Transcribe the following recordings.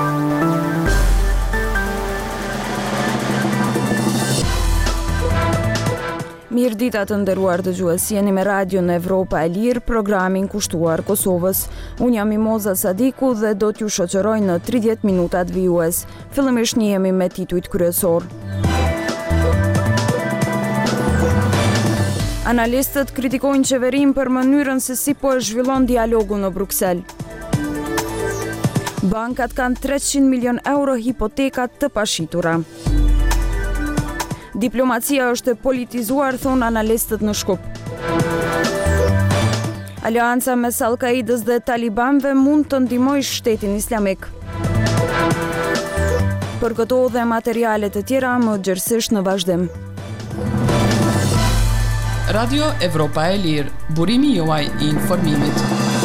Mirë dita të nderuar dëgjues, jeni me Radio në Evropa e Lirë, programin kushtuar Kosovës. Unë jam Mimoza Sadiku dhe do t'ju shoqëroj në 30 minutat vijues. Fillimisht njihemi me titujt kryesor. Analistët kritikojnë qeverinë për mënyrën se si po e zhvillon dialogu në Bruksel. Bankat kanë 300 milion euro hipotekat të pashitura. Diplomacia është politizuar, thonë analistët në Shkup. Aleanca mes Al-Qaidës dhe Talibanëve mund të ndihmojë shtetin islamik. Për këto dhe materialet e tjera më gjerësisht në vazhdim. Radio Evropa e Lirë, burimi juaj i informimit.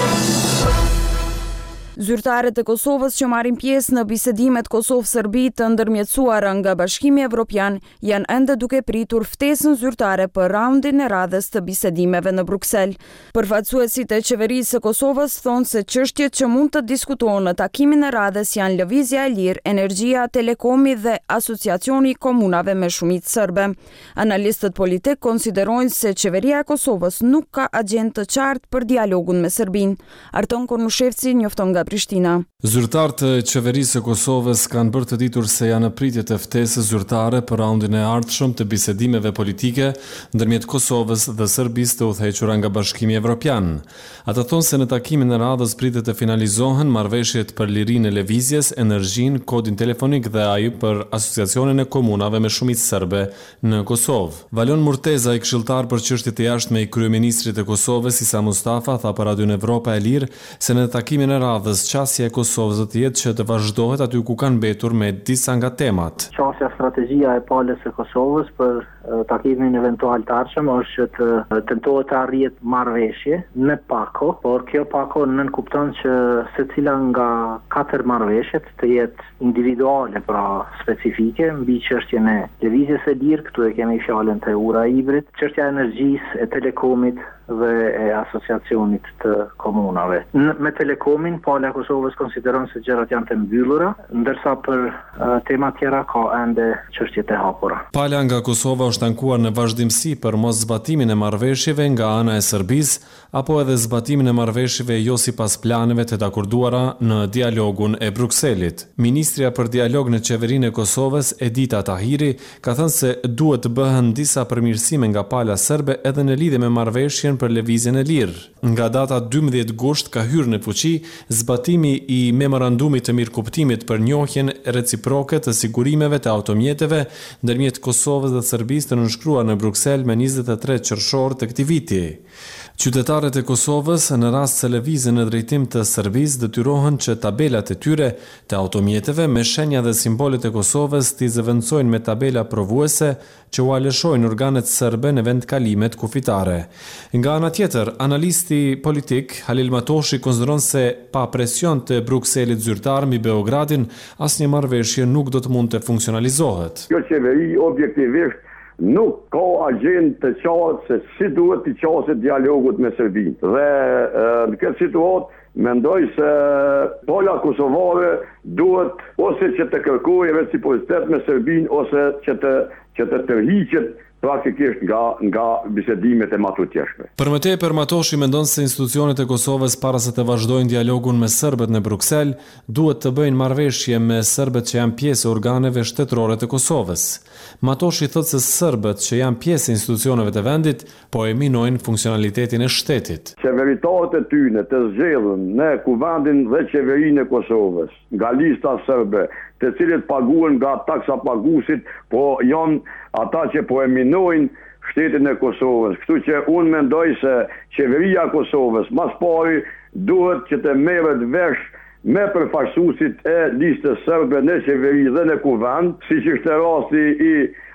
Zyrtarët e Kosovës që marrin pjesë në bisedimet Kosovë-Serbi të ndërmjetësuara nga Bashkimi Evropian janë ende duke pritur ftesën zyrtare për raundin e radhës të bisedimeve në Bruksel. Përfaqësuesit e qeverisë së Kosovës thonë se çështjet që mund të diskutohen në takimin e radhës janë lëvizja e lirë, energjia, telekomi dhe asociacioni i komunave me shumicë serbe. Analistët politik konsiderojnë se qeveria e Kosovës nuk ka agjendë të qartë për dialogun me Serbinë. Arton Kornushevci njofton nga Prishtina. Zyrtarët e qeverisë së Kosovës kanë bërë të ditur se janë në pritje të ftesës zyrtare për raundin e ardhshëm të bisedimeve politike ndërmjet Kosovës dhe Serbisë të udhëhequra nga Bashkimi Evropian. Ata thonë se në takimin e radhës pritet të finalizohen marrëveshjet për lirinë e lëvizjes, energjinë, kodin telefonik dhe ai për asociacionin e komunave me shumicë serbe në Kosovë. Valon Murteza, i këshilltar për çështjet e jashtme i kryeministrit të Kosovës Isa Mustafa, tha për Radio Evropa e Lirë se në takimin e radhës qasja e Kosovës do të jetë që të vazhdohet aty ku kanë mbetur me disa nga temat. Qasja strategjia e palës së Kosovës për takimin eventual të ardhshëm është që të tentohet të arrihet marrëveshje me pako, por kjo pako nënkupton që secila nga 4 marrëveshjet të jetë individuale, pra specifike mbi çështjen e lëvizjes së lirë, këtu e kemi fjalën të ura hibrid, çështja e energjisë, e telekomit dhe e asociacionit të komunave. Me telekomin, pala e Kosovës konsideron se gjërat janë të mbyllura, ndërsa për tema tjera ka ende çështjet e hapura. Pala nga Kosova është ankuar në vazhdimsi për mos zbatimin e marrëveshjeve nga ana e Serbisë apo edhe zbatimin e marrëveshjeve jo sipas planeve të dakorduara në dialogun e Brukselit. Ministrja për dialog në qeverinë e Kosovës, Edita Tahiri, ka thënë se duhet të bëhen disa përmirësime nga pala serbe edhe në lidhje me marrëveshjen për lëvizjen e lirë. Nga data 12 gusht ka hyrë në fuqi zbatimi i memorandumit të mirëkuptimit për njohjen reciproke të sigurimeve të automjeteve ndërmjet Kosovës dhe Serbisë të nënshkruar në Bruksel me 23 qershor të këtij viti. Qytetarët e Kosovës në rast se lëvizin në drejtim të Serbisë detyrohen që tabelat e tyre të automjeteve me shenja dhe simbolet e Kosovës t'i zëvendësojnë me tabela provuese që u alëshojnë organet serbe në vendkalimet kufitare. Nga ana tjetër, analisti politik Halil Matoshi konsideron se pa presion të Brukselit zyrtar mbi Beogradin, asnjë marrëveshje nuk do të mund të funksionalizohet. Kjo qeveri objektivisht nuk ka agjendë të qartë se si duhet të qaset dialogut me Serbinë. Dhe në këtë situatë mendoj se pola kosovare duhet ose që të kërkojë reciprocitet me Serbinë ose që të tërhiqet praktikisht nga bisedimet e matutjeshme. Për më tepër, Matoshi mendon se institucionet e Kosovës para se të vazhdojnë dialogun me serbët në Bruksel, duhet të bëjnë marrëveshje me serbët që janë pjesë e organeve shtetërore të Kosovës. Matoshi thotë se serbët që janë pjesë e institucioneve të vendit po e minojnë funksionalitetin e shtetit. Qeveritarët e tyre të zgjedhën në kuvendin dhe qeverinë e Kosovës nga lista serbe, të cilët paguhen nga taksa paguesit, po janë ata që po e minojnë shtetin e Kosovës. Kështu që unë mendoj se qeveria e Kosovës mas pari duhet që të merret vesh me përfaqësuesit e listës serbe në qeveri dhe në kuvend, siç ishte rasti i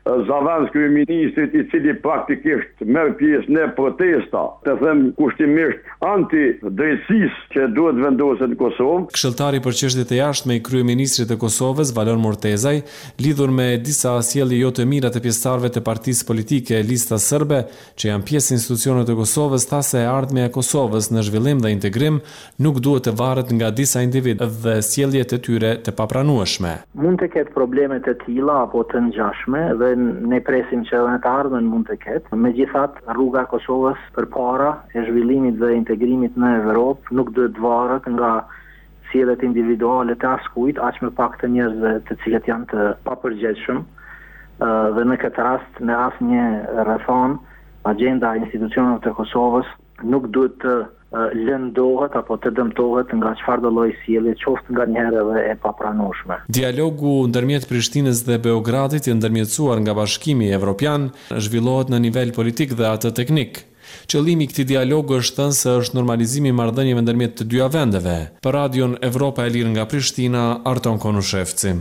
Zavens kryeministrit i cili praktikisht merr pjesë në protesta, të them kushtimisht anti-drejtësisë që duhet vendoset në Kosovë. Këshilltari për çështjet e jashtme i kryeministrit të Kosovës, Valon Mortezaj, lidhur me disa sjellje jo të mira të pjesëtarëve të partisë politike Lista Serbe, që janë pjesë institucione të Kosovës, tha se e ardhmja e Kosovës në zhvillim dhe integrim nuk duhet të varet nga disa individ dhe sjelljet e tyre të papranueshme. Mund të ketë probleme të tilla apo të ngjashme dhe ne presim që edhe në të ardhmen mund të ketë. Megjithatë, rruga e Kosovës përpara e zhvillimit dhe integrimit në Evropë nuk duhet të varet nga sjelljet individuale të askujt, aq më pak të njerëzve të cilët janë të papërgjegjshëm. Dhe në këtë rast, në asnjë rrethon, agjenda e institucioneve të Kosovës nuk duhet të lëndohet apo të dëmtohet nga çfarëdo lloj sjellje, qoftë nganjëherë edhe e papranueshme. Dialogu ndërmjet Prishtinës dhe Beogradit i ndërmjetësuar nga Bashkimi Evropian zhvillohet në nivel politik dhe atë teknik. Qëllimi i këtij dialogu është thënë se është normalizimi i marrëdhënieve ndërmjet të dyja vendeve. Për Radion Evropa e Lirë nga Prishtina, Arton Konushevci.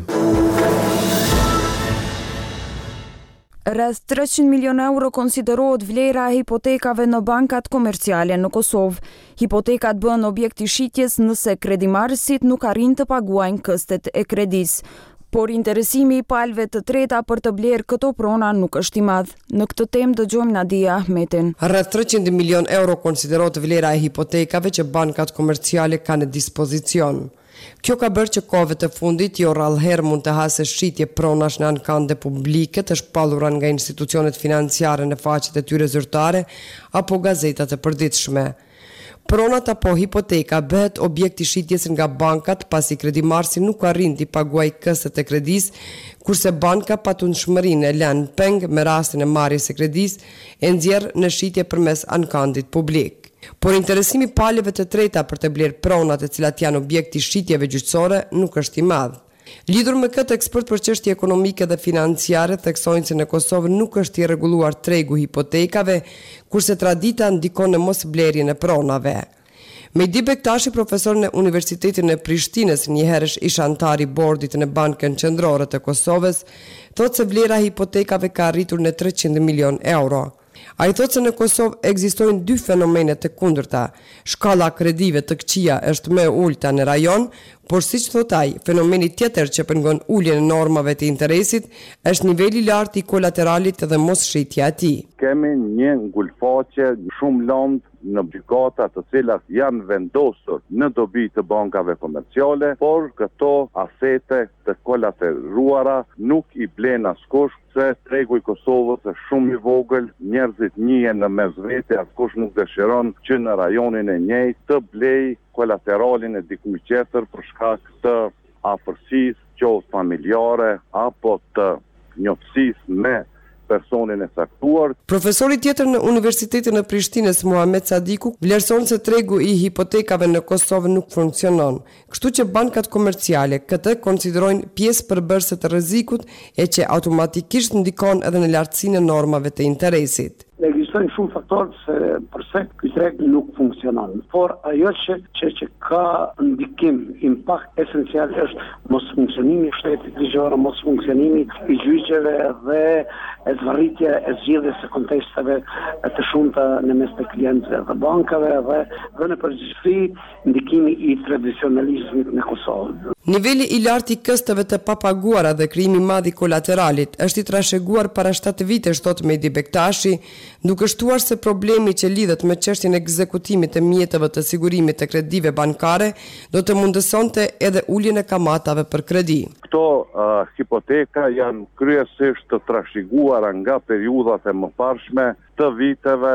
Rreth 300 milion euro konsiderohet vlera e hipotekave në bankat komerciale në Kosovë. Hipotekat bëhen objekt i shitjes nëse kredimarrësit nuk arrin të paguajnë këstet e kredisë. Por interesimi i palëve të treta për të blerë këto prona nuk është i madh. Në këtë temë dëgjojmë Nadia Ahmetin. Rreth 300 milion euro konsiderohet vlera e hipotekave që bankat komerciale kanë në dispozicion. Kjo ka bërë që kohëve të fundit jo rrallëherë mund të hasë shitje pronash në ankande publike të shpallura nga institucionet financiare në faqet e tyre zyrtare apo gazetat e përditshme. Pronat apo hipoteka bëhet objekt i shitjes nga bankat pasi kredimarrësi nuk arrin të paguajë këstet e kredisë, kurse banka patundshmërinë e lën peng me rastin e marrjes së kredisë e nxjerr në shitje përmes ankandit publik. Por interesimi palëve të treta për të blerë pronat e cilat janë objekt i shitjeve gjyqësore nuk është i madh. Lidhur me këtë, ekspert për çështje ekonomike dhe financiare theksojnë se në Kosovë nuk është i rregulluar tregu hipotekave, kurse tradita ndikon në mosblerjen e pronave. Mehdi Bektashi, profesor në Universitetin e Prishtinës, njëherësh ish antar i bordit në Bankën Qendrore të Kosovës, thotë se vlera e hipotekave ka arritur në 300 milion euro. Ai thotë se në Kosovë ekzistojnë dy fenomene të kundërta. Shkalla kredive të këqija është më e ulta në rajon, por siç thot ai, fenomeni tjetër që pengon uljen e normave të interesit është niveli i lartë i kolateralit dhe mosshitja e tij. Kemi një ngulfaqe shumë lëndë në gjykata të cilat janë vendosur në dobi të bankave komerciale, por këto asete të kolateruara nuk i blen askush, se tregu i Kosovës është shumë i vogël, njerëzit njihen në mesvete, askush nuk dëshiron që në rajonin e njëjtë të blej kolateralin e dikujt tjetër për shkak të afërsisë, qoftë familjare apo të njoftësisë me personin e saktuar. Profesori tjetër në Universitetin e Prishtinës, Muhamet Sadiku, vlerëson se tregu i hipotekave në Kosovë nuk funksionon, kështu që bankat komerciale këtë konsiderojnë pjesë përbërëse të rrezikut e që automatikisht ndikon edhe në lartësinë e normave të interesit. Ekzistojnë shumë faktorë se përse ky treg nuk funksionon. Por ajo që ka ndikim, impakt esencial është mos funksionimi i shtetit ligjor, mos funksionimi i gjyqeve dhe zvarritja e zgjedhjes së kontesteve të shumta në mes të klientëve dhe bankave dhe në përgjithësi ndikimi i tradicionalizmit në Kosovë. Niveli i lartë i kësteve të papaguara dhe krijimi i madh i kolateralit është i trashëguar para 7 vitesh, thot Mehdi Bektashi, duke shtuar se problemi që lidhet me çështjen e ekzekutimit të mjeteve të sigurimit të kredive bankare do të mundësonte edhe uljen e kamatave për kredi. Këto hipoteka janë kryesisht të trashëguara nga periudhat e mëparshme të viteve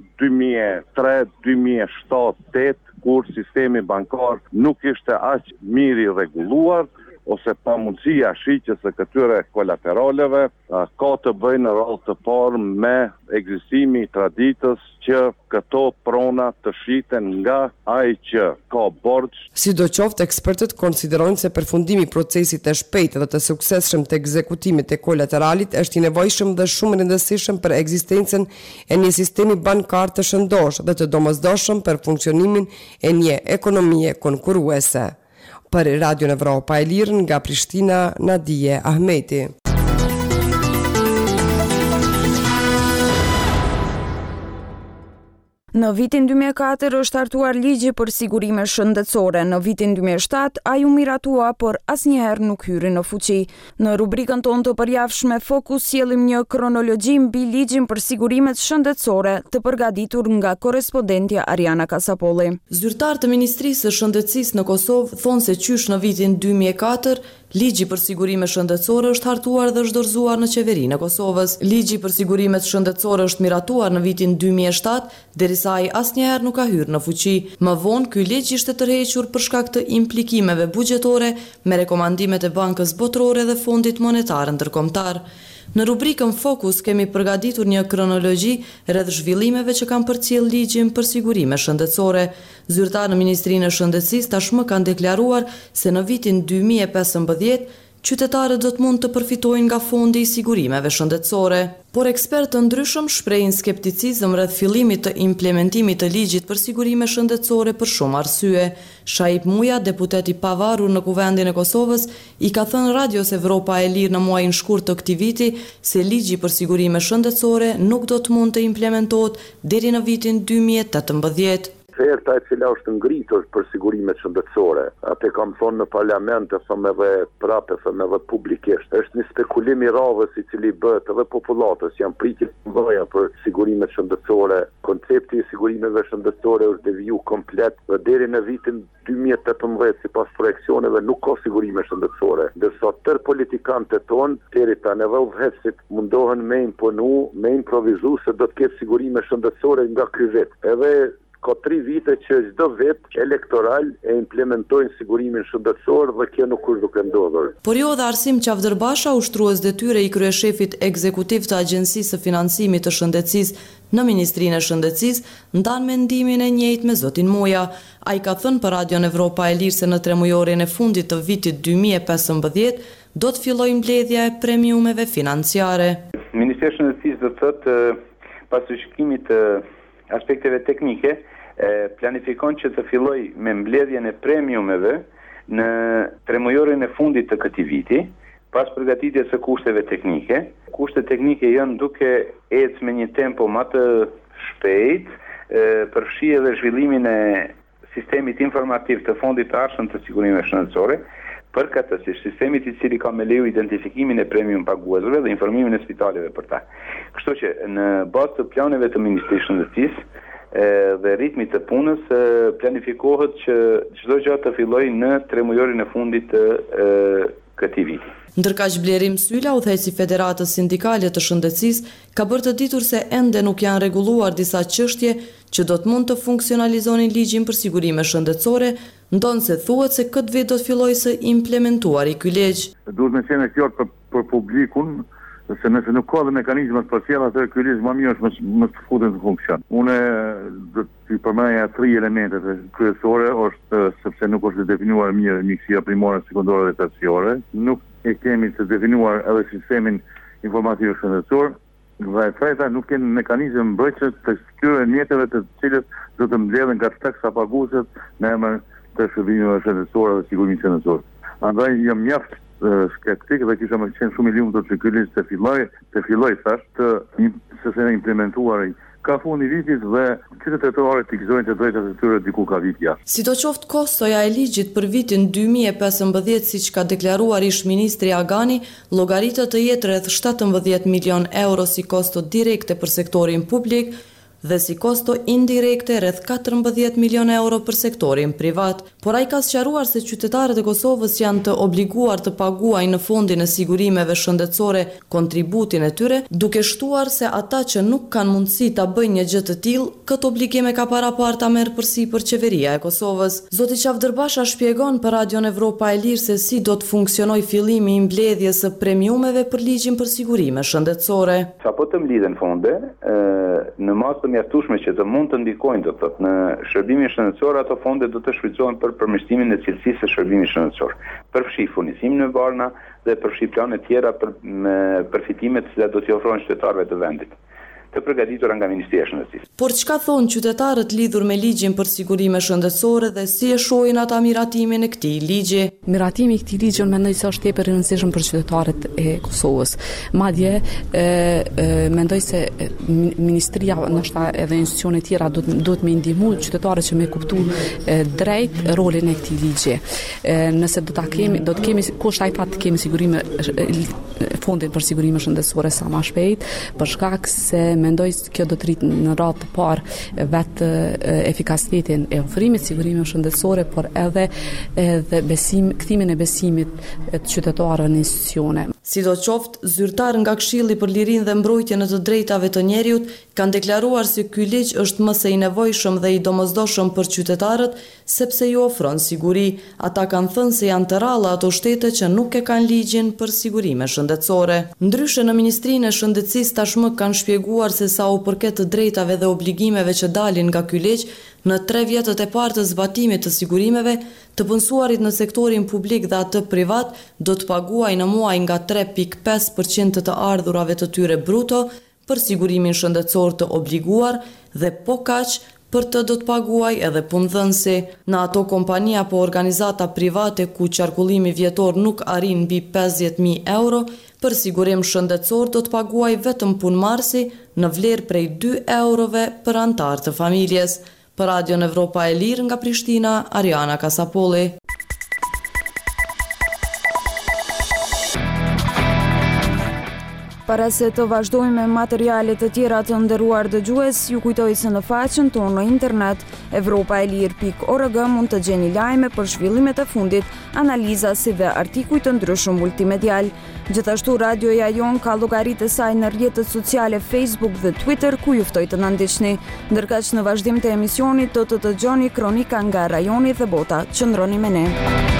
2003, 2007, 2008, kur sistemi bankar nuk ishte aq mirë i rregulluar ose pa mundësia shitjes së këtyre kolateraleve, ka të bëjë në radhë të parë me ekzistimi i traditës që këto prona të shiten nga ai që ka borxh. Sidoqoftë, ekspertët konsiderojnë se përfundimi i procesit të shpejtë dhe të suksesshëm të ekzekutimit të kolateralit është i nevojshëm dhe shumë rëndësishëm për ekzistencën e një sistemi bankar të shëndosh dhe të domosdoshëm për funksionimin e një ekonomie konkurruese. Për Radion Evropa e Lirë nga Prishtina, Nadia Ahmeti. Në vitin 2004 është hartuar ligji për sigurime shëndetësore. Në vitin 2007 ai u miratua, por asnjëherë nuk hyri në fuqi. Në rubrikën tonë të përjavshme Fokus sjellim një kronologji mbi ligjin për sigurimet shëndetësore të përgatitur nga korrespondentja Ariana Kasapolli. Zyrtarët e Ministrisë së Shëndetësisë në Kosovë thonë se qysh në vitin 2004 ligji për sigurime shëndetësore është hartuar dhe është dorëzuar në qeverinë e Kosovës. Ligji për sigurimet shëndetësore është miratuar në vitin 2007, derisa ai asnjëherë nuk ka hyrë në fuqi. Më vonë, ky ligj ishte tërhequr për shkak të implikimeve buxhetore me rekomandimet e Bankës Botërore dhe Fondit Monetar Ndërkombëtar. Në rubrikën Fokus kemi përgatitur një kronologji rreth zhvillimeve që kanë përcjell ligjin për sigurime shëndetësore. Zyrtarë në Ministrinë e Shëndetësisë tashmë kanë deklaruar se në vitin 2015 qytetarët do të mund të përfitojnë nga Fondi i Sigurimeve Shëndetësore. Por ekspertë të ndryshëm shprehin skepticizëm rreth fillimit të implementimit të ligjit për sigurime shëndetësore për shumë arsye. Shaib Muja, deputet i pavarur në Kuvendin e Kosovës, i ka thënë Radios Evropa e Lirë në muajin shkurt të këtij viti se ligji për sigurime shëndetësore nuk do të mund të implementohet deri në vitin 2018. Oferta e cila është ngritur për sigurimet shëndetësore, atë kam thonë në parlament, e thëmë edhe prapë, thëmë edhe publikisht, është një spekulim i radhës i cili bëhet edhe popullatës, janë pritje të mëdha për sigurimet shëndetësore. Koncepti i sigurimeve shëndetësore është deviju komplet dhe deri në vitin 2018 sipas projeksioneve nuk ka sigurime shëndetësore. Ndërsa tërë politikanët tonë, deri tani edhe udhëheqësit mundohen me imponu, me improvizu se do të ketë sigurime shëndetësore nga ky vit. Edhe ka 3 vite që çdo vit elektoral e implementojnë sigurimin shëndetësor dhe kjo nuk është duke ndodhur. Por jo dhe Arsim Qavdërbasha, ushtrues detyre i kryeshefit ekzekutiv të Agjencisë së Financimit të Shëndetësisë në Ministrinë e Shëndetësisë, ndan mendimin e njëjtë me zotin Muja. Ai ka thënë për Radion Evropa e Lirë se në 3 mujorin e fundit të vitit 2015 do të fillojë mbledhja e premiumeve financiare. Ministri i Shëndetësisë do të thotë pas shikimit të aspekteve teknike planifikon që të filloj me mbledhjen e premiumeve në 3 mujorin e fundit të këtij viti, pas përgatitjes së kushteve teknike. Kushtet teknike janë duke ecë me një tempo më të shpejt, përfshi edhe zhvillimin e sistemit informativ të Fondit të Arshëm të Sigurimeve Shëndetësore, përkatësisht sistemit i cili ka me leju identifikimin e premium paguesve dhe informimin e spitaleve për ta. Kështu që në bazë të planeve të Ministrisë së Shëndetësisë dhe ritmit të punës planifikohet që çdo gjë të fillojë në 3 mujorin e fundit të këtij viti. Ndërkaq Blerim Syla, udhëheqësi i Federatës Sindikale të Shëndetësisë, ka bërë të ditur se ende nuk janë rregulluar disa çështje që do të mund të funksionalizonin ligjin për sigurime shëndetësore, ndonse thuhet se këtë vit do të fillojë së implementuari ky ligj. Duhet me qenë qartë për publikun, se nëse nuk ka dhe mekanizmat për sjellje atë ky ligj më mirë është më të futet në funksion. Unë do të përmendja 3 elementet kryesore, është sepse nuk është definuar mirë mjekësia primare, sekondare dhe terciare, nuk e kemi të definuar edhe sistemin informativ shëndetësor, dhe e treta nuk kemi mekanizëm mbrojtës të këtyre mjeteve të cilët do të mbledhen nga taksa paguesit në emër të shërbimeve shëndetësore dhe sigurimit shëndetësor. Andaj jam mjaft skeptik dhe kisha më qenë shumë i lumtur që ky ligj të filloj thash të implementuar ka fundi vitit dhe qytetarët të gëzojnë të drejtat e tyre diku ka vit jashtë. Sidoqoftë, kostoja e ligjit për vitin 2015, siç ka deklaruar ish-ministri Agani, llogaritet të jetë rreth 17 milion euro si kosto direkte për sektorin publik dhe si kosto indirekte rreth 14 milion euro për sektorin privat. Por ai ka sqaruar se qytetarët e Kosovës janë të obliguar të paguajnë në Fondin e Sigurimeve Shëndetësore kontributin e tyre, duke shtuar se ata që nuk kanë mundësi ta bëjnë një gjë të tillë, këtë obligim e ka paraparë ta merr përsipër qeveria e Kosovës. Zoti Qavdërbasha shpjegon për Radion Evropa e Lirë se si do të funksionojë fillimi i mbledhjes së premiumeve për ligjin për sigurime shëndetësore. Sapo të mblidhen fonde, në masë mjaftueshme që të mund të ndikojnë, do të thotë, në shërbimin shëndetësor, ato fonde do të shfrytëzohen për përmirësimin e cilësisë së shërbimit shëndetësor. Përfshi furnizim në varna dhe përfshi plane tjera për përfitimet që do t'i ofrohen qytetarëve të vendit. të përgatitura nga Ministria e Shëndetësisë. Por çka thonë qytetarët lidhur me ligjin për sigurime shëndetësore dhe si e shohin ata miratimin e këtij ligji? Miratimi i këtij ligji mendoj se është tepër i rëndësishëm për qytetarët e Kosovës. Madje mendoj se ministria ndoshta edhe institucione tjera duhet me ndihmu qytetarët që me kuptu drejt rolin e këtij ligji. Nëse do të kemi kushtaj fat të kemi sigurime fondin për sigurime shëndetësore sa më shpejt, për shkak se mendoj se kjo do të rritë në radhë të parë vetë efikasitetin e ofrimit sigurime shëndetësore, por edhe kthimin e besimit të qytetarëve në institucione. Sidoqoftë, zyrtar nga Këshilli për Lirinë dhe Mbrojtjen e të Drejtave të Njerëzit kanë deklaruar se ky ligj është më se i nevojshëm dhe i domosdoshëm për qytetarët sepse ju ofron siguri. Ata kanë thënë se janë të rralla ato shtete që nuk e kanë ligjin për sigurime shëndetësore. Ndryshe në Ministrinë e Shëndetësisë tashmë kanë shpjeguar se sa u përket të drejtave dhe obligimeve që dalin nga ky ligj, në 3 vjetët e parë të zbatimit të sigurimeve, të punësuarit në sektorin publik dhe atë privat do të paguajnë në muaj nga 3.5% të ardhurave të tyre bruto për sigurimin shëndetësor të obliguar dhe po kaq për të do të paguaj edhe punëdhënësi. Në ato kompani apo organizata private ku qarkullimi vjetor nuk arrin mbi 50.000 euro, për sigurim shëndetësor do të paguaj vetëm punëmarrësi në vlerë prej 2 eurove për antar të familjes. Për Radion Evropa e Lirë nga Prishtina, Ariana Kasapolli. Para se të vazhdojmë me materialet të tjera të nderuar dëgjues, ju kujtoj se në faqen tonë në internet europaelir.org mund të gjeni lajme për zhvillimet e fundit, analiza si dhe artikuj të ndryshëm multimedial. Gjithashtu radioja jon ka llogaritë e saj në rrjetet sociale Facebook dhe Twitter ku ju ftoj të na ndiqni. Ndërkaq në vazhdim të emisionit do të dëgjoni kronika nga rajoni dhe bota. Qëndroni me ne.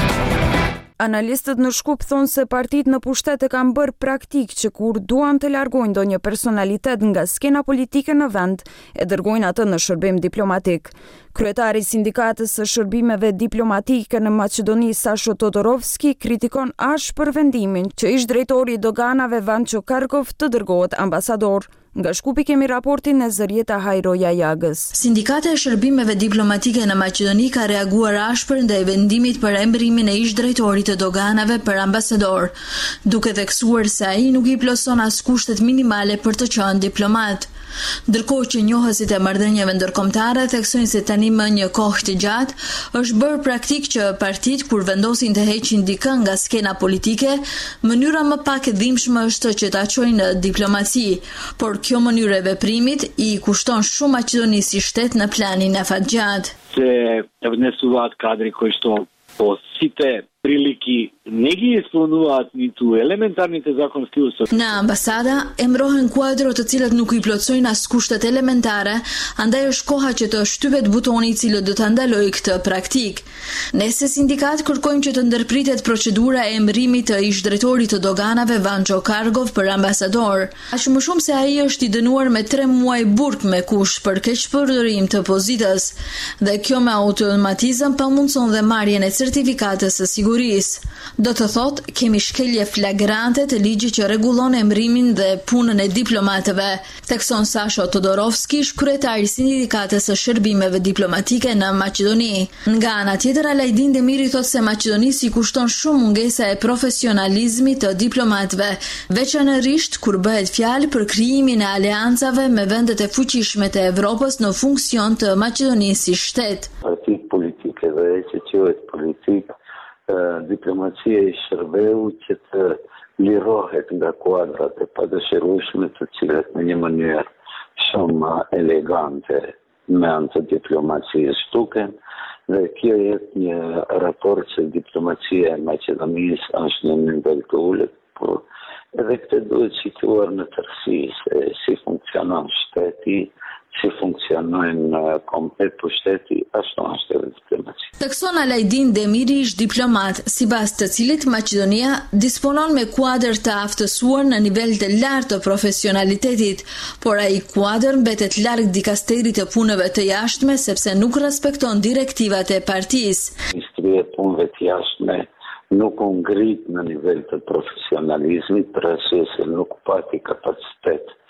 Analistët në Shkup thonë se partitë në pushtet e kanë bërë praktik që kur duan të largojnë ndonjë personalitet nga skena politike në vend, e dërgojnë atë në shërbim diplomatik. Kryetari i sindikatës së shërbimeve diplomatike në Maqedoni, Sasho Todorovski, kritikon ashpër vendimin që ish drejtori i doganave Vanço Kargov të dërgohet ambasador. Nga Shkupi kemi raportin e Zërieta Hajroja Jagës. Sindikata e shërbimeve diplomatike në Maqedoni ka reaguar ashpër ndaj vendimit për emërimin e ish drejtorit të doganave për ambasador, duke theksuar se ai nuk i plotson as kushtet minimale për të qenë diplomat. Ndërkohë që njohësit e marrëdhënieve ndërkombëtare theksojnë se tani më një kohë të gjatë është bërë praktik që partitë kur vendosin të heqin dikë nga skena politike, mënyra më pak e dhimbshme është që ta çojnë në diplomaci, por kjo mënyrë e veprimit i kushton shumë Maqedonisë si shtet në planin afatgjat. Se внесуваат кадри кои што по сите прилики не ги исполнуваат ниту елементарните законски услови. Në ambasada emrohen kuadro të cilët nuk i plotësojnë as kushtet elementare, andaj është koha që të shtypet butoni i cili do ta ndalojë këtë praktik. Ne si sindikat kërkojmë që të ndërpritet procedura e emërimit të ish drejtorit të doganave Vanço Kargov për ambasador, aq më shumë se ai është i dënuar me 3 muaj burg me kusht për keqpërdorim të pozitës, dhe kjo me automatizëm pamundson dhe marrjen e certifikatës së sigurisë. Do të thotë, kemi shkelje flagrante të ligjit që rregullon emërimin dhe punën e diplomatëve, thekson Sasho Todorovski, kryetari i sindikatës së shërbimeve diplomatike në Maqedoni. Nga ana tjetër, Alajdin Demiri thotë se Maqedonisë i kushton shumë mungesa e profesionalizmit të diplomatëve, veçanërisht kur bëhet fjalë për krijimin e aleancave me vendet e fuqishme të Evropës në funksion të Maqedonisë si shtet. Partit politike dhe që quhet politik, diplomacia i shërbeu që të lirohet nga kuadrat e padëshirueshme të cilat në një mënyrë shumë elegante me anë të diplomacisë shtuken, dhe kjo jetë një raport që diplomacia e Maqedonisë është në nivel të ulët, por edhe këtë duhet situar në tërësi se si funksionon shteti, si funksionojnë komplet pushteti, ashtu është edhe diplomacia. Thekson Alajdin Demiri, ish diplomat, sipas të cilit Maqedonia disponon me kuadër të aftësuar në nivel të lartë të profesionalitetit, por ai kuadër mbetet larg dikasterit të punëve të jashtme sepse nuk respekton direktivat e partisë. Ministria e punëve të jashtme nuk u ngrit në nivel të profesionalizmit, për arsye se nuk pati kapacitet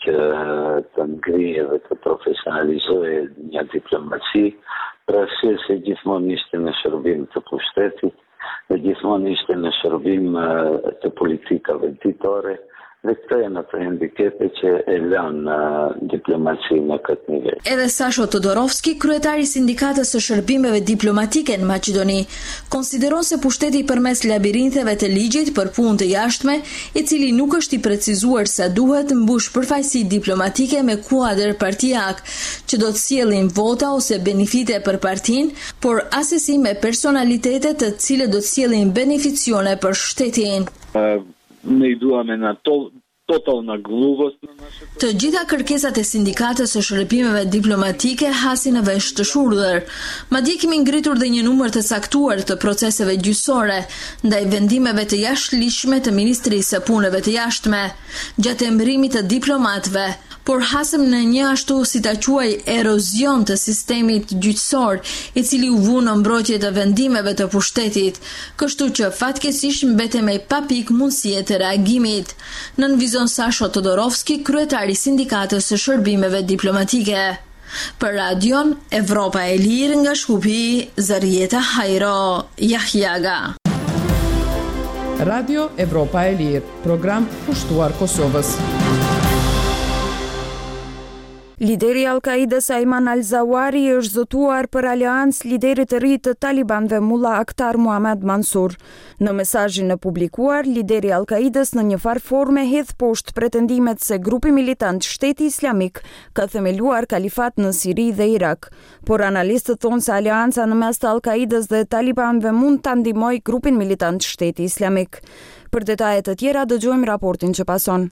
që të ngrihe dhe të profesionalizohe një diplomaci, për arsye se gjithmonë ishte në shërbim të pushtetit dhe gjithmonë ishte në shërbim të politikave ditore, dhe këto janë ato handikepe që e lanë diplomacinë në këtë nivel. Edhe Sasho Todorovski, kryetari i sindikatës së shërbimeve diplomatike në Maqedoni, konsideron se pushteti përmes labirinteve të ligjit për punë të jashtme, i cili nuk është i precizuar sa duhet, mbush përfaqësi diplomatike me kuadër partijak, që do të sjellin vota ose benefite për partinë, por asesi me personalitete të cilët do të sjellin beneficione për shtetin. Ne i duame na total na gluvës. Të gjitha kërkesat e sindikatës së shërbimeve diplomatike hasin në vesh të shurdhër. Madje kemi ngritur dhe një numër të saktuar të proceseve gjyqësore ndaj vendimeve të jashtëligjshme të Ministrisë së Punëve të Jashtme gjatë emërimit të diplomatëve, por hasëm në një ashtu si ta quaj erozion të sistemit gjyqësor, i cili u vu në mbrojtje të vendimeve të pushtetit, kështu që fatkeqësisht mbetem me pa pikë mundësie të reagimit. Nënvizon Sasho Todorovski, kryetari i sindikatës së shërbimeve diplomatike. Për radion Evropa e Lirë nga Shkupi, Zarieta Hajro, Jahjaga. Radio Evropa e Lirë, program pushtuar Kosovës. Lideri Al-Qaidës Ayman al-Zawahiri është zotuar për aleancë liderit të ri të talibanëve Mullah Akhtar Muhammad Mansur. Në mesazhin e publikuar, lideri Al-Qaidës në një farë forme hedh poshtë pretendimet se grupi militant Shteti Islamik ka themeluar kalifat në Siri dhe Irak. Por analistët thonë se aleanca në mes të Al-Qaidës dhe talibanëve mund ta ndihmojë grupin militant Shteti Islamik. Për detaje të tjera dëgjojmë raportin që pason.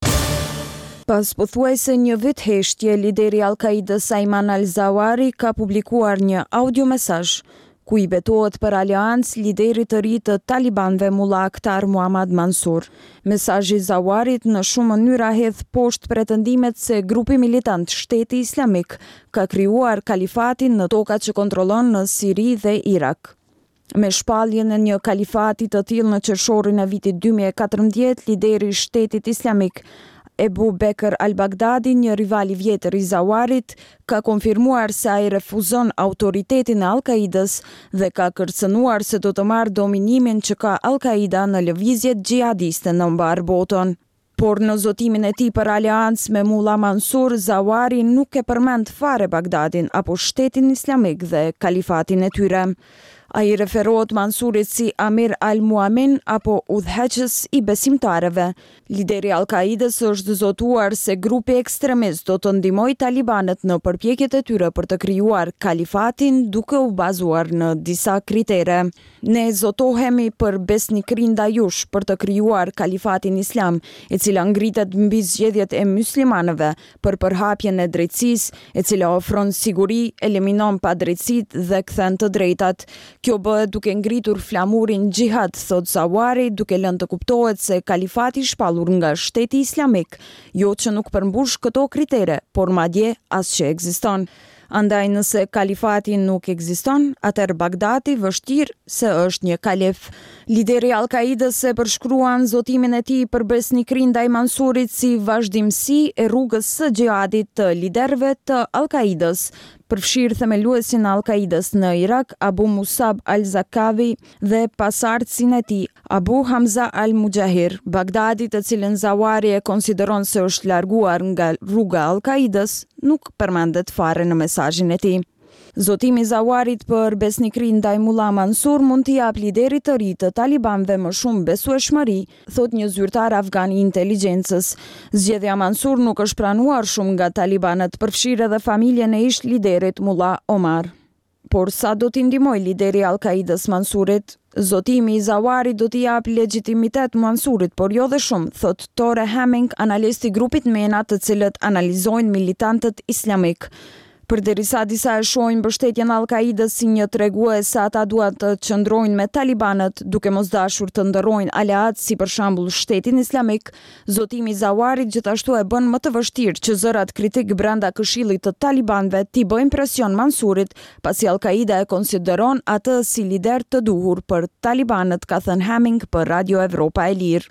Pas pothuajse një vit heshtje, lideri Al-Qaidës Ayman al-Zawahiri ka publikuar një audio mesazh ku i betohet për aleancë liderit të ri të talibanëve Mullah Akhtar Muhammad Mansur. Mesazhi i Zawahirit në shumë mënyra hedh poshtë pretendimet se grupi militant Shteti Islamik ka krijuar kalifatin në tokat që kontrollon në Siri dhe Irak. Me shpalljen e një kalifati të tillë në qershorin e vitit 2014, lideri i Shtetit Islamik Ebu Bekr al-Baghdadi, një rival i vjetër i Zawahirit, ka konfirmuar se ai refuzon autoritetin e Al-Qaidës dhe ka kërcënuar se do të marrë dominimin që ka Al-Qaida në lëvizjet xhihadiste në mbar botën. Por në zotimin e tij për aleancë me Mullah Mansur, Zawahiri nuk e përmend fare Bagdadin apo Shtetin Islamik dhe kalifatin e tyre. Ai referohet Mansurit si Amir al-Muamin apo udhëheqës i besimtarëve. Lideri Al-Qaidës është zotuar se grupi ekstremist do të ndihmojë talibanët në përpjekjet e tyre për të krijuar kalifatin duke u bazuar në disa kritere. Ne zotohemi për besnikërinë ndaj jush për të krijuar kalifatin islam, e cila ngritet mbi zgjedhjet e muslimanëve, për përhapjen e drejtësisë, e cila ofron siguri, eliminon padrejtësitë dhe kthen të drejtat. Kjo bëhet duke ngritur flamurin xhihad, thot Zawahiri, duke lënë të kuptohet se kalifati shpallur nga Shteti Islamik, jo që nuk përmbush këto kritere, por madje as që ekziston. Andaj nëse kalifati nuk ekziston, atëherë Bagdadi vështirë se është një kalif. Lideri Al-Qaidës e përshkruan zotimin e tij për besnikërinë ndaj Mansurit si vazhdimsi e rrugës së xhihadit të liderëve të Al-Qaidës. Përfshirë themeluesin Al-Qaidës në Irak, Abu Musab al-Zakawi dhe pasardhësin e tij, Abu Hamza al-Mujahir. Bagdadi, të cilën Zawahiri e konsideron se është larguar nga rruga Al-Qaidës, nuk përmendet fare në mesazhin e tij. Zotimi i Zawahirit për besnikërinë ndaj Mullah Mansur mund t'i jap liderit të ri të talibanëve më shumë besueshmëri, thot një zyrtar afgan i inteligjencës. Zgjedhja Mansur nuk është pranuar shumë nga talibanët, përfshirë edhe familjen e ish liderit Mullah Omar. Por sa do t'i ndihmojë lideri Al-Qaidës Mansurit? Zotimi i Zawahirit do t'i jap legjitimitet Mansurit, por jo dhe shumë, thot Tore Hemming, analist i grupit MENA, të cilët analizojnë militantët islamik. Përderisa disa e shohin mbështetjen e Al-Qaidës si një tregues se ata duan të qëndrojnë me talibanët, duke mos dashur të ndërrojnë aleat si për shembull Shtetin Islamik, zotimi i Zawahirit gjithashtu e bën më të vështirë që zërat kritik brenda këshillit të talibanëve t'i bëjnë presion Mansurit, pasi Al-Qaida e konsideron atë si lider të duhur për talibanët, ka thënë Hemming për Radio Evropa e Lirë.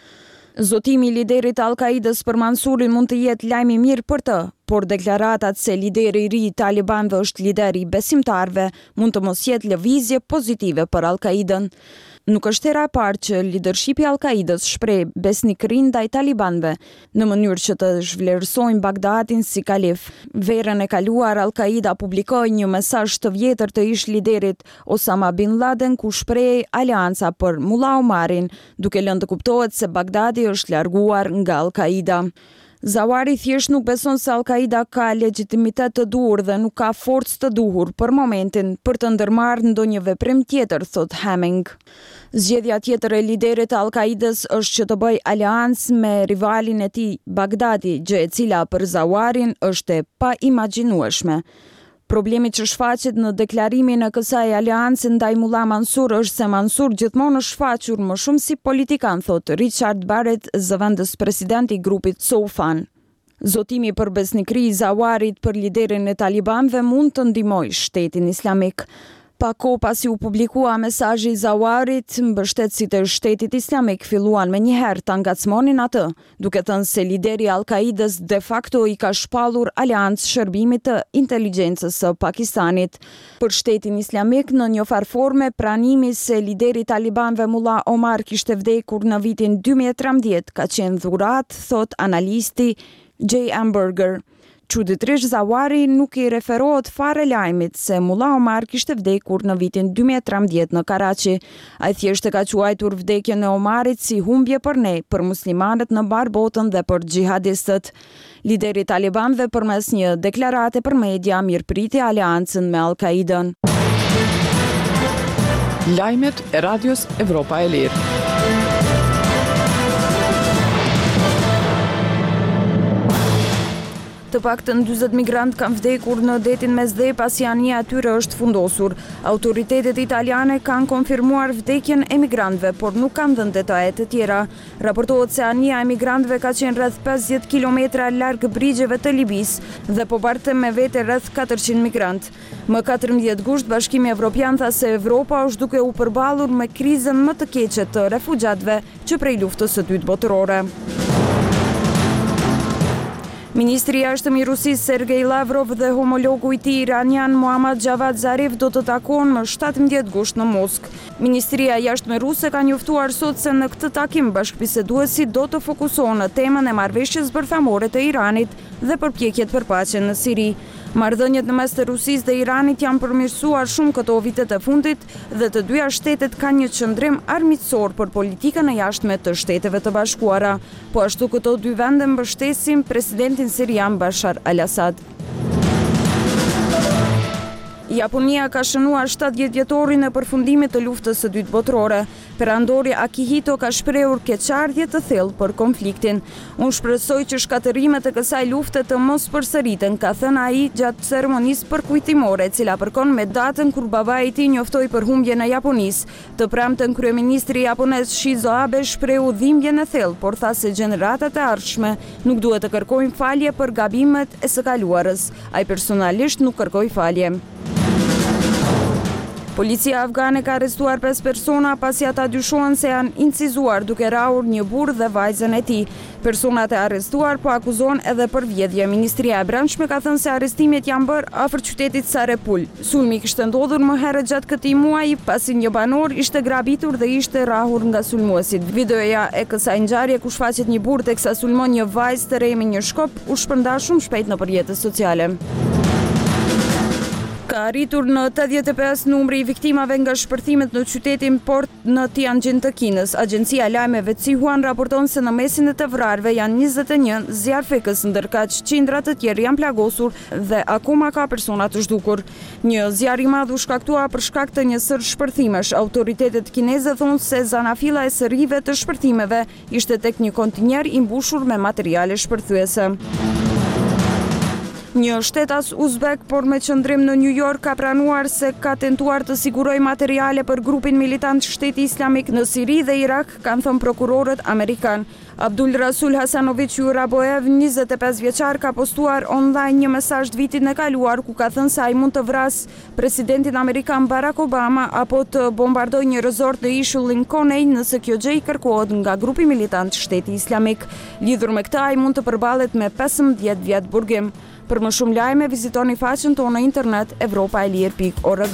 Zotimi i liderit Al-Qaidës për Mansurin mund të jetë lajm i mirë për të, por deklaratat se lideri i ri i talibanëve është lideri i besimtarëve mund të mos jetë lëvizje pozitive për Al-Qaidën. Nuk është hera e parë që lidershipi i Al-Qaidës shpreh besnikërinë ndaj talibanëve në mënyrë që të zhvlerësojnë Bagdadin si kalif. Verën e kaluar Al-Qaida publikoi një mesazh të vjetër të ish liderit Osama bin Laden ku shprehej aleanca për Mullah Omarin, duke lënë të kuptohet se Bagdadi është larguar nga Al-Qaida. Zawari thjesht nuk beson se Al-Qaida ka legjitimitet të duhur dhe nuk ka forcë të duhur për momentin për të ndërmarrë ndonjë veprim tjetër, thot Hemming. Zgjedhja tjetër e liderit të Al-Qaidës është që të bëjë aleancë me rivalin e tij Bagdadi, gjë e cila për Zawarin është e paimagjinueshme. Problemi që shfaqet në deklarimin e kësaj aleance ndaj Mullah Mansur është se Mansur gjithmonë është shfaqur më shumë si politikan, thot Richard Barrett, zëvendës presidenti i grupit Soufan. Zotimi për besnikëri i Zawarit për liderin e talibanëve mund të ndihmojë shtetin islamik. Pa kohë pasi u publikua mesazhi i Zawarit, mbështetësit e shtetit islamik filluan menjëherë ta ngacmonin atë, duke thënë se lideri i Al-Qaidës de facto i ka shpallur aleancë shërbimit të inteligjencës së Pakistanit. Për shtetin islamik, në një farë forme, pranimi se lideri i talibanëve Mullah Omar kishte vdekur në vitin 2013 ka qenë dhurat, thot analisti J. Amberger. Çuditërisht Zawari nuk i referohet fare lajmit se Mullah Omar kishte vdekur në vitin 2013 në Karachi. Ai thjesht e ka quajtur vdekjen e Omarit si humbje për ne, për muslimanët në mbar botën dhe për xhihadistët. Lideri i talibanëve përmes një deklarate për media mirëpriti aleancën me Al-Qaidën. Lajmet e Radios Evropa e Lirë. Të paktën 40 migrantë kanë vdekur në detin Mesdhe pasi anija e tyre është fundosur. Autoritetet italiane kanë konfirmuar vdekjen e migrantëve, por nuk kanë dhënë detaje të tjera. Raportohet se anija e migrantëve ka qenë rreth 50 kilometra larg brigjeve të Libisë dhe po barte me vete rreth 400 migrantë. Më 14 gusht, Bashkimi Evropian tha se Evropa është duke u përballur me krizën më të keqe të refugjatëve që prej luftës së dytë botërore. Ministri i jashtëm i Rusisë Sergej Lavrov dhe homologu i tij iranian Mohammad Javad Zarif do të takohen më 17 gusht në Moskë. Ministria e jashtme ruse ka njoftuar sot se në këtë takim bashkëbiseduesi do të fokusohen në temën e marrëveshjes bërthamore të Iranit dhe përpjekjet për paqe në Siri. Marrëdhëniet në mes të Rusisë dhe Iranit janë përmirësuar shumë këto vitet e fundit dhe të dyja shtetet kanë një qëndrim armiqësor për politikën e jashtme të Shteteve të Bashkuara, po ashtu këto dy vende mbështesin presidentin sirian Bashar al-Assad. Japonia ka shënuar 70 vjetorin e përfundimit të luftës së dytë botërore. Perandori Akihito ka shprehur keqardhje të thellë për konfliktin. Unë shpresoj që shkatërimet e kësaj lufte të mos përsëriten, ka thënë ai gjatë ceremonisë përkujtimore, e cila përkon me datën kur babai i tij njoftoi për humbjen e Japonisë. Të premten kryeministri japonez Shinzo Abe shprehu dhimbjen e thellë, por tha se gjeneratat e ardhshme nuk duhet të kërkojnë falje për gabimet e së kaluarës. Ai personalisht nuk kërkoi falje. Policia afgane ka arrestuar 5 persona pasi ata dyshohen se janë incizuar duke rrahur një burr dhe vajzën e tij. Personat e arrestuar po akuzohen edhe për vjedhje. Ministria e Brendshme ka thënë se arrestimet janë bërë afër qytetit Sarepul. Sulmi kishte ndodhur më herët gjatë këtij muaji pasi një banor ishte grabitur dhe ishte rrahur nga sulmuesit. Videoja e kësaj ngjarje ku shfaqet një burr teksa sulmon një vajzë të re me një shkop u shpërnda shumë shpejt nëpër rrjetet sociale. Ka arritur në 85 numri i viktimave nga shpërthimet në qytetin Port në Tianjin të Kinës. Agjencia e lajmeve Xinhua raporton se në mesin e të vrarëve janë 21 zjarrfekës, ndërkaq qindra të tjerë janë plagosur dhe akoma ka persona të zhdukur. Një zjarr i madh u shkaktua për shkak të një sër shpërthimesh. Autoritetet kineze thonë se zanafilla e sërive të shpërthimeve ishte tek një kontinjer i mbushur me materiale shpërthyese. Një shtetas uzbek, por me qëndrim në New York, ka pranuar se ka tentuar të sigurojë materiale për grupin militant Shteti Islamik në Siri dhe Irak, kanë thënë prokurorët amerikan. Abdul Rasul Hasanovic Juraboev, 25 vjeçar, ka postuar online një mesazh vitin e kaluar ku ka thënë se ai mund të vrasë presidentin amerikan Barack Obama apo të bombardojë një rezort në ishullin Koney nëse kjo gjë i kërkohet nga grupi militant Shteti Islamik. Lidhur me këtë, ai mund të përballet me 15 vjet burgim. Për më shumë lajme, vizitoni faqen tonë në internet evropaelir.org.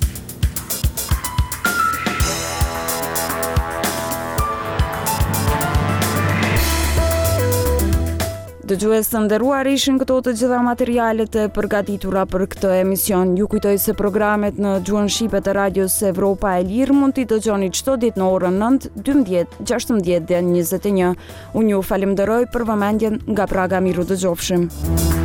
Dëgjues të nderuar, ishin këto të gjitha materialet e përgatitura për këtë emision. Ju kujtoj se programet në gjuhën shqipe të radios Evropa e Lirë mund t'i dëgjoni çdo ditë në orën 9, 12, 16 dhe 21. Unë ju falenderoj për vëmendjen, nga Praga miru dëgjofshim.